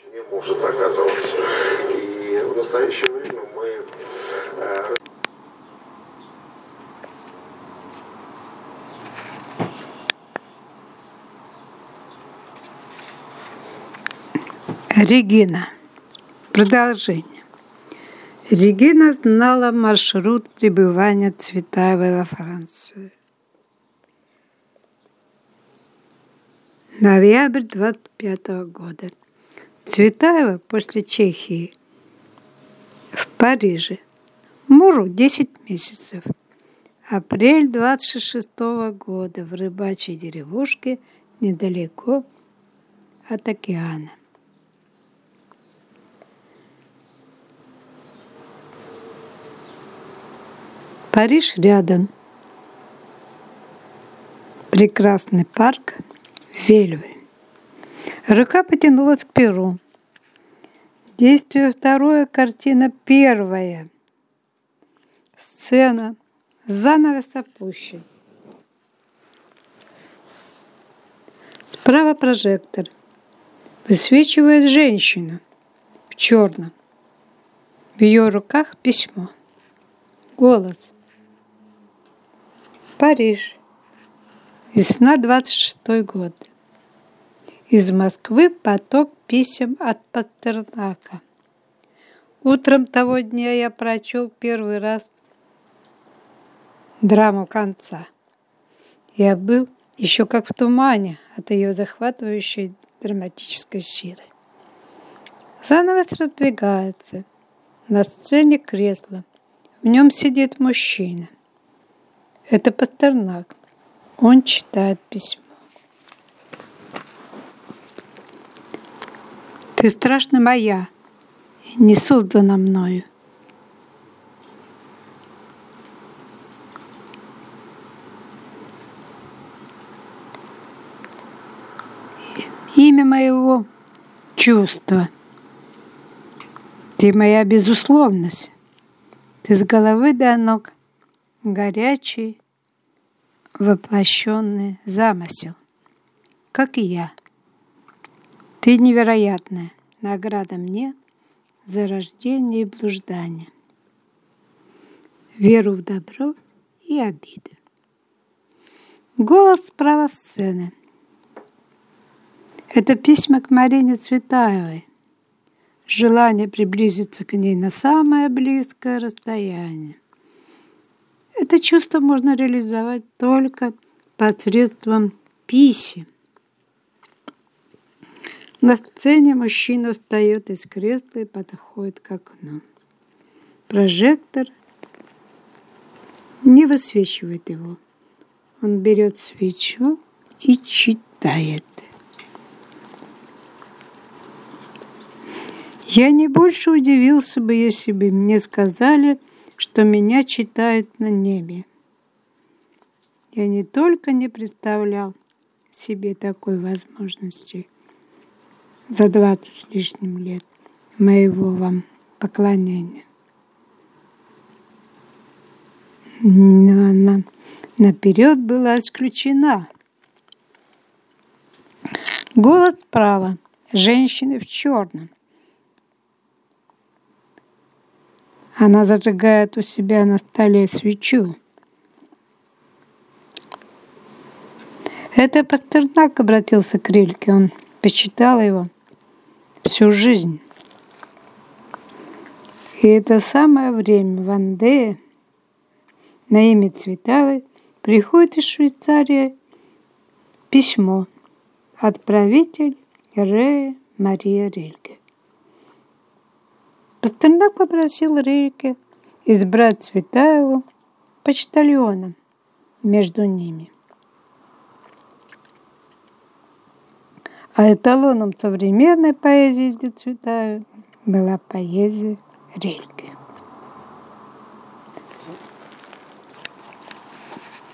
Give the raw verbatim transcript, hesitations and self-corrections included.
не может оказываться. И в настоящее время мы э, Регина. Продолжение. Регина знала маршрут пребывания Цветаевой во Франции. Ноябрь двадцать пятого года. Цветаева после Чехии в Париже. Мужу десять месяцев. Апрель двадцать шестого года в рыбачьей деревушке недалеко от океана. Париж рядом. Прекрасный парк Вельвы. Рука потянулась к перу. Действие второе, картина первая. Сцена. Занавес опущен. Справа прожектор. Высвечивает женщину в черном. В ее руках письмо. Голос. Париж. Весна двадцать шестой год. Из Москвы поток писем от Пастернака. Утром того дня я прочел первый раз драму конца. Я был еще как в тумане от ее захватывающей драматической силы. Занавес раздвигается. На сцене кресло. В нем сидит мужчина. Это Пастернак. Он читает письмо. Ты страшно моя, не создана мною. Имя моего — чувство. Ты моя безусловность. Ты с головы до ног горячий, воплощенный замысел, как и я. Ты невероятная награда мне за рождение и блуждание, веру в добро и обиды. Голос справа сцены. Это письма к Марине Цветаевой. Желание приблизиться к ней на самое близкое расстояние. Это чувство можно реализовать только посредством писем. На сцене мужчина встает из кресла и подходит к окну. Прожектор не высвечивает его. Он берет свечу и читает. Я не больше удивился бы, если бы мне сказали, что меня читают на небе. Я не только не представлял себе такой возможности за двадцать с лишним лет моего вам поклонения, но она наперед была исключена. Голос справа. Женщины в черном. Она зажигает у себя на столе свечу. Это Пастернак обратился к Рильке. Он почитал его всю жизнь. И это самое время в Андее на имя Цветаевой приходит из Швейцарии письмо. Отправитель Рея Мария Рильке. Пастернак попросил Рильке избрать Цветаеву почтальоном между ними. А эталоном современной поэзии для Цветаевой была поэзия Рильке.